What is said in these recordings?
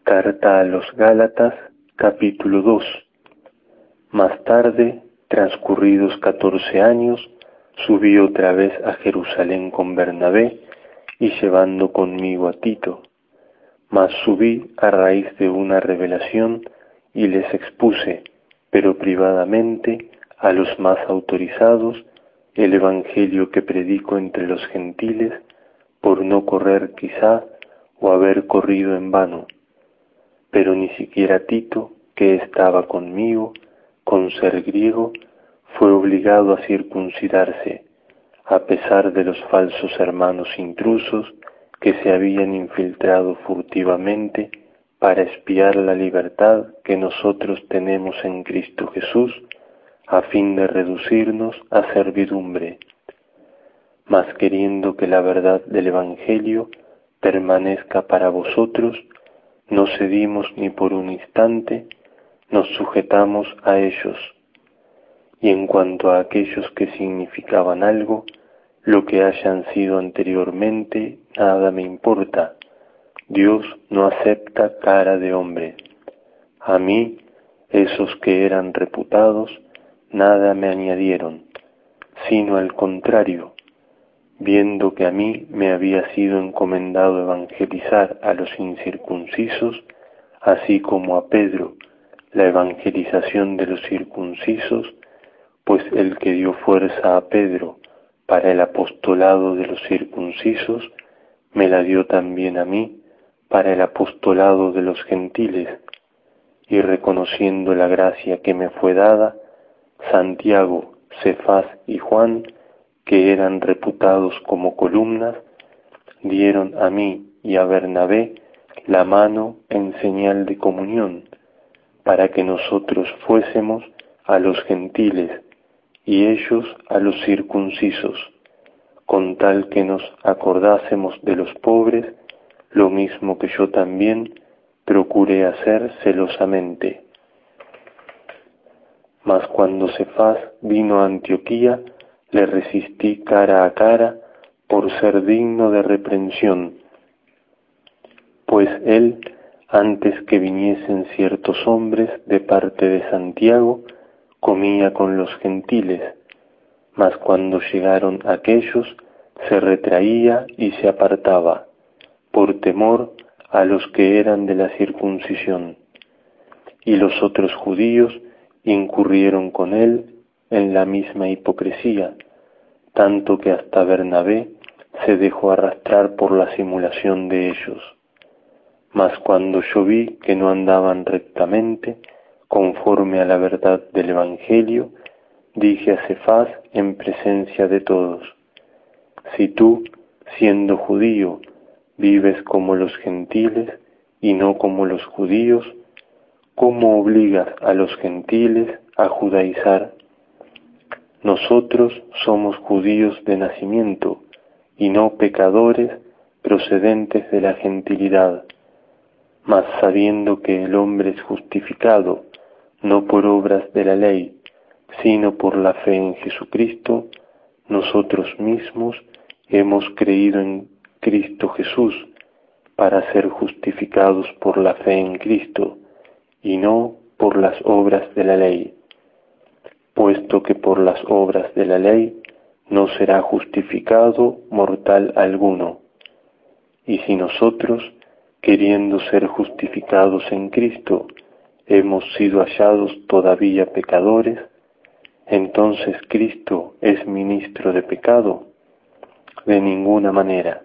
Carta a los Gálatas, capítulo 2. Más tarde, transcurridos 14 años, subí otra vez a Jerusalén con Bernabé y llevando conmigo a Tito. Mas subí a raíz de una revelación y les expuse, pero privadamente, a los más autorizados, el evangelio que predico entre los gentiles, por no correr quizá o haber corrido en vano. Pero ni siquiera Tito, que estaba conmigo, con ser griego, fue obligado a circuncidarse, a pesar de los falsos hermanos intrusos que se habían infiltrado furtivamente para espiar la libertad que nosotros tenemos en Cristo Jesús, a fin de reducirnos a servidumbre. Mas queriendo que la verdad del Evangelio permanezca para vosotros, no cedimos ni por un instante, nos sujetamos a ellos. Y en cuanto a aquellos que significaban algo, lo que hayan sido anteriormente, nada me importa. Dios no acepta cara de hombre. A mí, esos que eran reputados, nada me añadieron, sino al contrario, viendo que a mí me había sido encomendado evangelizar a los incircuncisos, así como a Pedro la evangelización de los circuncisos, pues el que dio fuerza a Pedro para el apostolado de los circuncisos, me la dio también a mí para el apostolado de los gentiles, y reconociendo la gracia que me fue dada, Santiago, Cefás y Juan, que eran reputados como columnas, dieron a mí y a Bernabé la mano en señal de comunión, para que nosotros fuésemos a los gentiles y ellos a los circuncisos, con tal que nos acordásemos de los pobres, lo mismo que yo también procuré hacer celosamente. Mas cuando Cefás vino a Antioquía, le resistí cara a cara por ser digno de reprensión, pues él, antes que viniesen ciertos hombres de parte de Santiago, comía con los gentiles, mas cuando llegaron aquellos, se retraía y se apartaba, por temor a los que eran de la circuncisión. Y los otros judíos incurrieron con él en la misma hipocresía, tanto que hasta Bernabé se dejó arrastrar por la simulación de ellos. Mas cuando yo vi que no andaban rectamente, conforme a la verdad del Evangelio, dije a Cefás en presencia de todos: si tú, siendo judío, vives como los gentiles y no como los judíos, ¿cómo obligas a los gentiles a judaizar? Nosotros somos judíos de nacimiento y no pecadores procedentes de la gentilidad, mas sabiendo que el hombre es justificado no por obras de la ley, sino por la fe en Jesucristo, nosotros mismos hemos creído en Cristo Jesús para ser justificados por la fe en Cristo y no por las obras de la ley, puesto que por las obras de la ley no será justificado mortal alguno. Y si nosotros, queriendo ser justificados en Cristo, hemos sido hallados todavía pecadores, entonces Cristo es ministro de pecado. De ninguna manera.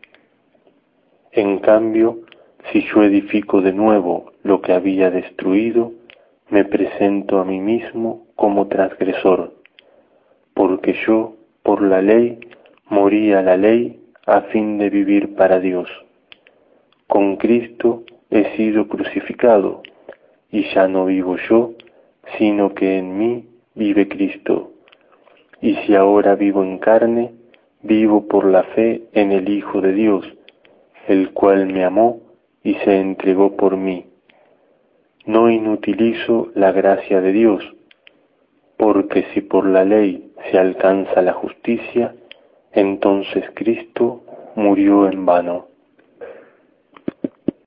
En cambio, si yo edifico de nuevo lo que había destruido, me presento a mí mismo como transgresor, porque yo, por la ley, morí a la ley a fin de vivir para Dios. Con Cristo he sido crucificado, y ya no vivo yo, sino que en mí vive Cristo. Y si ahora vivo en carne, vivo por la fe en el Hijo de Dios, el cual me amó y se entregó por mí. No inutilizo la gracia de Dios, porque si por la ley se alcanza la justicia, entonces Cristo murió en vano.